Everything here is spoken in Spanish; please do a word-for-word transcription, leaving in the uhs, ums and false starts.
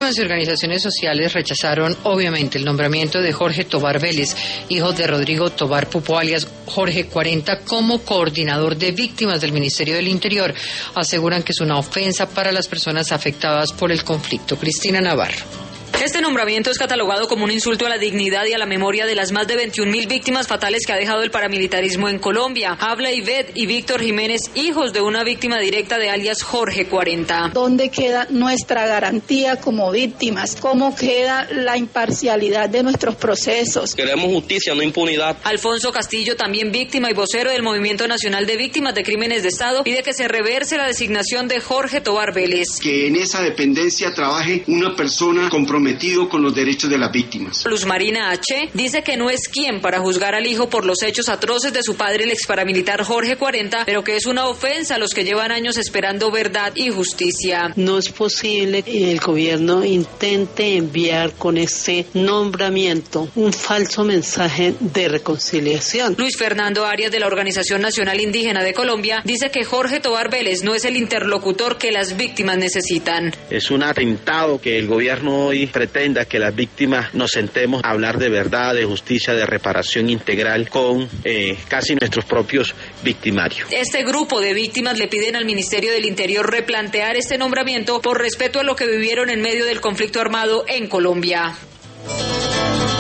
Las organizaciones sociales rechazaron obviamente el nombramiento de Jorge Tobar Vélez, hijo de Rodrigo Tobar Pupo, alias Jorge cuarenta, como coordinador de víctimas del Ministerio del Interior. Aseguran que es una ofensa para las personas afectadas por el conflicto. Cristina Navarro. Este nombramiento es catalogado como un insulto a la dignidad y a la memoria de las más de veintiún mil víctimas fatales que ha dejado el paramilitarismo en Colombia. Habla Ivette y Víctor Jiménez, hijos de una víctima directa de alias Jorge cuarenta. ¿Dónde queda nuestra garantía como víctimas? ¿Cómo queda la imparcialidad de nuestros procesos? Queremos justicia, no impunidad. Alfonso Castillo, también víctima y vocero del Movimiento Nacional de Víctimas de Crímenes de Estado, pide que se reverse la designación de Jorge Tobar Vélez. Que en esa dependencia trabaje una persona comprometida con los derechos de las víctimas. Luz Marina H. dice que no es quien para juzgar al hijo por los hechos atroces de su padre, el ex paramilitar Jorge cuarenta, pero que es una ofensa a los que llevan años esperando verdad y justicia. No es posible que el gobierno intente enviar con este nombramiento un falso mensaje de reconciliación. Luis Fernando Arias, de la Organización Nacional Indígena de Colombia, dice que Jorge Tobar Vélez no es el interlocutor que las víctimas necesitan. Es un atentado que el gobierno hoy pretenda que las víctimas nos sentemos a hablar de verdad, de justicia, de reparación integral con eh, casi nuestros propios victimarios. Este grupo de víctimas le piden al Ministerio del Interior replantear este nombramiento por respeto a lo que vivieron en medio del conflicto armado en Colombia.